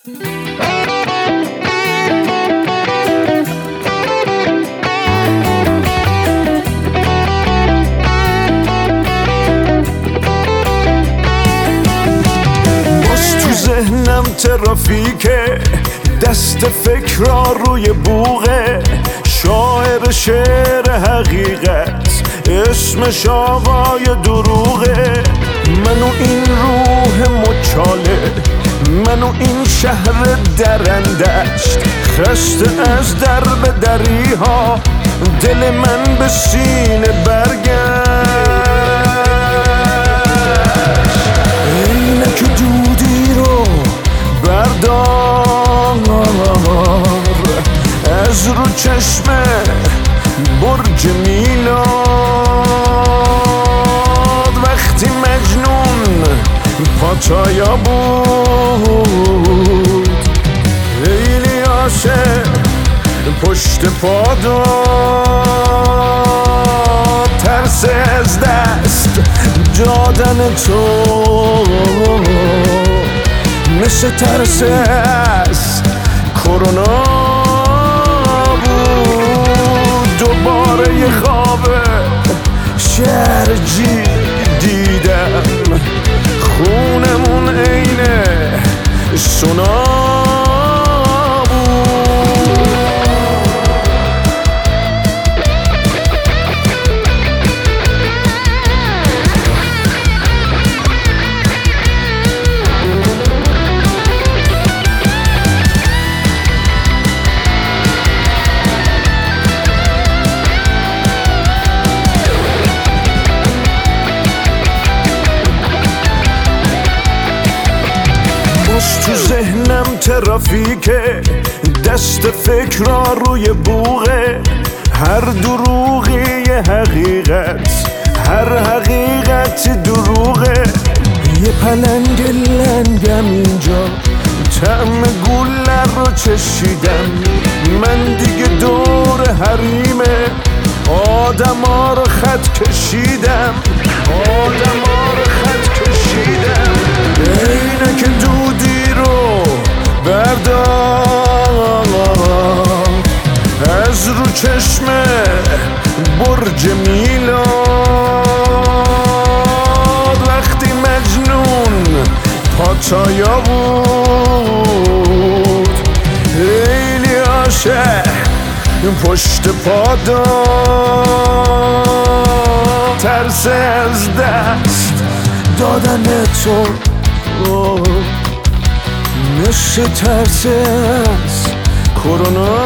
ذهنم ترافیکه، دست فکرها روی بوغه، شاعر شعر حقیقت اسمش آقای دروغه. منو این روح مچاله، منو این شهر درندشت، خسته از در به دری ها، دل من به سینه برگشت. اینک دودی رو بردار از رو چشم برج میلاد، وقتی مجنون پاتایا بود، خیلی عاشق پشت پا داد، ترس از دست دادن تو مثل ترس از کرونا بود. دوباره یه خواب شرجی دیدم، خونمون عین سونا تو ذهنم ترافیکه، دست فکرها روی بوغه، هر دروغی یه حقیقت، هر حقیقت دروغه. یه پلنگ لنگم اینجا، طعم گوله رو چشیدم، من دیگه دور حریمه آدما رو خط کشیدم، آدما رو خط کشیدم. اینه که دودی رو بردار از رو چشم برج میلاد، وقتی مجنون پاتایا بود، خیلی عاشق پشت پا داد، ترس از دست دادن تو مثل ترس از کرونا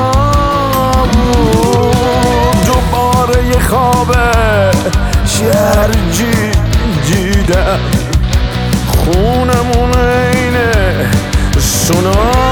بود. دوباره یه خواب شرجی دیدم، خونمون عین سونا